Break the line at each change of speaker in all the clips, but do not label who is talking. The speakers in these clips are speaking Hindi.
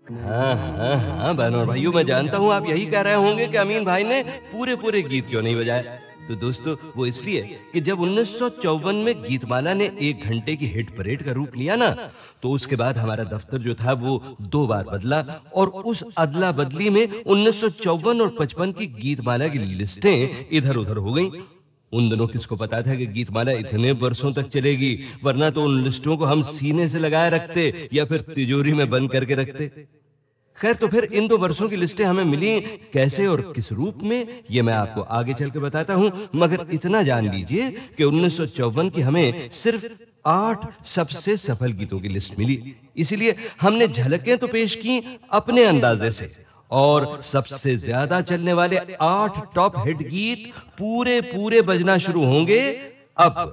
हाँ हाँ हाँ बहनों और भाइयों, मैं जानता हूँ आप यही कह रहे होंगे कि अमीन भाई ने पूरे पूरे गीत क्यों नहीं बजाए। तो दोस्तों, वो इसलिए कि जब 1954 में गीतमाला ने 1 घंटे की हिट परेड का रूप लिया ना, तो उसके बाद हमारा दफ्तर जो था वो 2 बार बदला, और उस अदला बदली में 1954 और 55 की गीतमाला की लिस्टें इधर उधर हो गईं। उन दिनों किसको पता था कि गीतमाला इतने वर्षों तक चलेगी, वरना तो उन लिस्टों को हम सीने से लगाए रखते या फिर तिजोरी में बंद करके रखते। खैर, तो फिर इन 2 वर्षों की लिस्टें हमें मिली कैसे और किस रूप में, ये मैं आपको आगे चल के बताता हूं, मगर इतना जान लीजिए कि 1954 की हमें सिर्फ 8 सबसे सफल गीतों की लिस्ट मिली। इसीलिए हमने झलकें तो पेश की अपने अंदाजे से, और सबसे ज्यादा चलने वाले 8 टॉप हिट गीत पूरे पूरे बजना शुरू होंगे अब।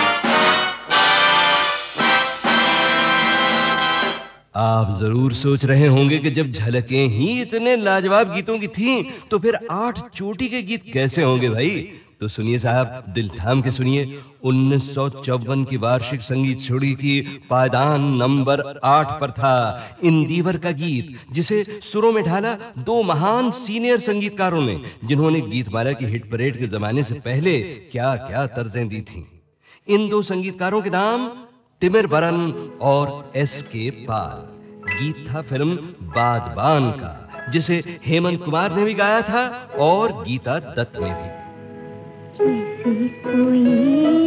आप जरूर सोच रहे होंगे कि जब झलकें ही इतने लाजवाब गीतों की थीं, तो फिर 8 चोटी के गीत कैसे होंगे भाई? तो सुनिए साहब, दिल थाम के सुनिए। 1954 की वार्षिक संगीत छोड़ी की पायदान नंबर 8 पर था इंदिवर का गीत, जिसे सुरों में ढाला 2 महान सीनियर संगीतकारों ने, जिन्होंने गीतमाला की हिट परेड के जमाने से पहले क्या-क्या तर्जें दी थीं। इन 2 संगीतकारों के नाम टिमिर बरन और एस.के. पाल। गीत था फिल्म बादबान का, जिसे हेमंत कुमार ने भी गाया था और गीता दत्त ने भी।
जैसे कोई